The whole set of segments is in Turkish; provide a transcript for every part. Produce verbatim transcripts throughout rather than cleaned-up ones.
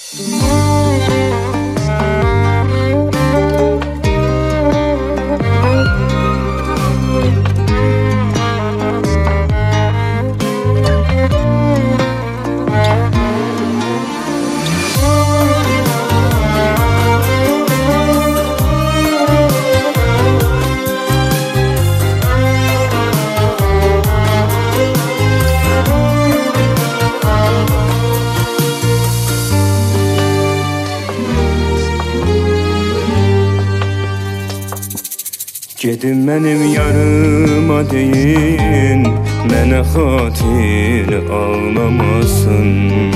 Gedin mənim yarıma deyin, mənə xatir ağlamasın.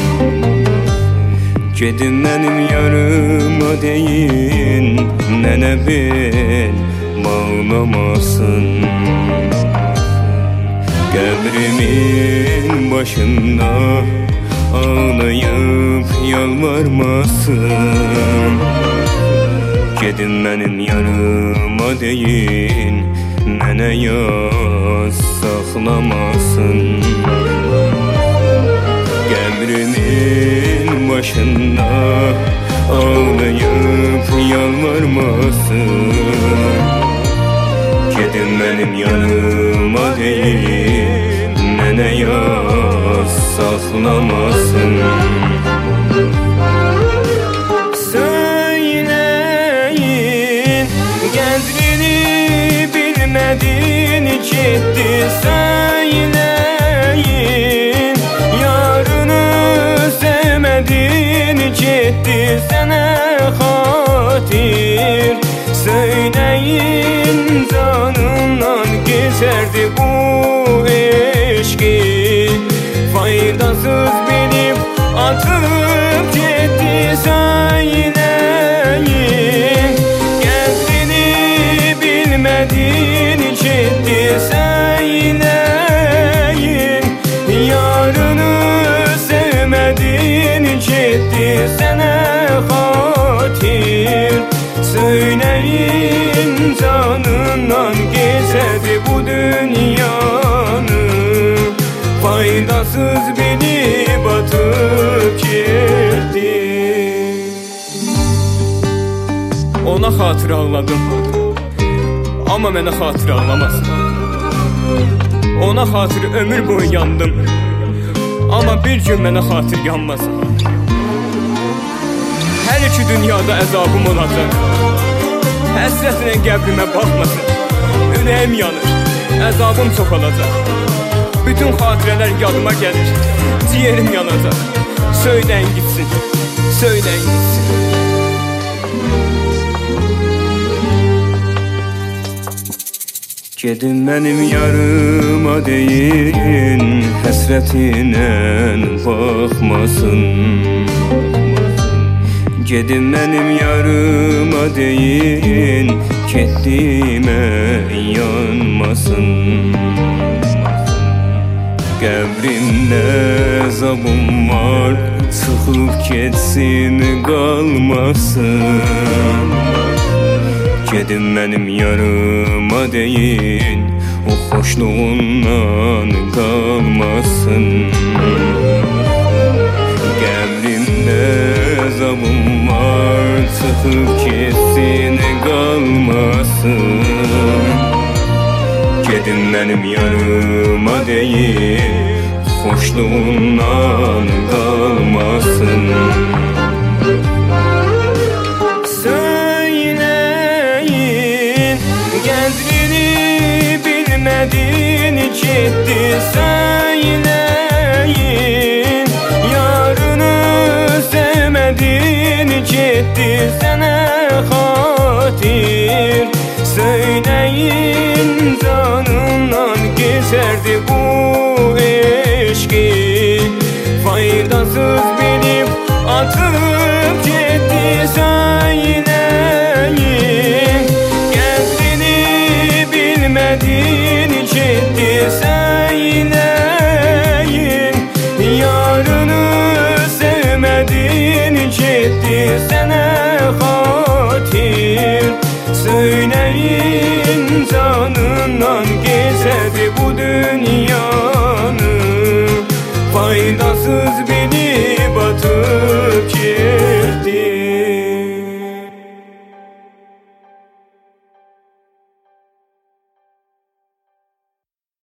Gedin mənim yarıma deyin, mənə bel bağlamasın. Qəbrimin başında ağlayıp yalvarmasın. Gedin mənim yarıma deyin, mənə yaz saxlamasın. Qəbrimin başında ağlayıp yalvarmasın. Gedin mənim yarıma deyin, mənə yaz saxlamasın. Bilmedin gitti söyleyin, yarını sevmedin gitti sana hatir. Söyleyin canımdan geçerdi bu eşki, faydasız bilip atıp gitti söyleyin. Bilmedin gitti söyleyin, yarını sevmedin gitti sana hatir. Söyleyin canından geçerdi bu dünyanı, faydasız bilip atıp gitti. Ona hatır ağladım, amma mənə xatir ağlamasın. Ona xatir ömür boyu yandım, amma bir gün mənə xatir yanmasın. Hər iki dünyada əzabım olacaq, həsrətinə qəbrimə baxmasın. Ürəyim yanır, əzabım çox olacaq. Bütün xatirələr yadıma gəlir, ciğerim yanacaq. Söyləyin gitsin, söyləyin gitsin. Gedin mənim yarıma deyin, həsrətinə baxmasın. Gedin mənim yarıma deyin, getdimə yanmasın. Qəbrimdə zabım var, çıxıb getsin qalmasın. Gedin mənim yarıma deyin, o xoşluğundan qalmasın. Qəbrimdə zabım var, çıxıb getsin qalmasın. Gedin mənim yarıma deyin, xoşluğundan qalmasın. Bilmedin gitti söyleyin, yarını sevmedin gitti sana hatir. Söyleyin canımdan geçerdi bu eşki, faydasız bilip atıp gitti söyleyin. Bilmedin gitti söyleyin, yarını sevmedin gitti sana hatir. Söyleyin canından geçerdi bu dünyanı, faydasız bilip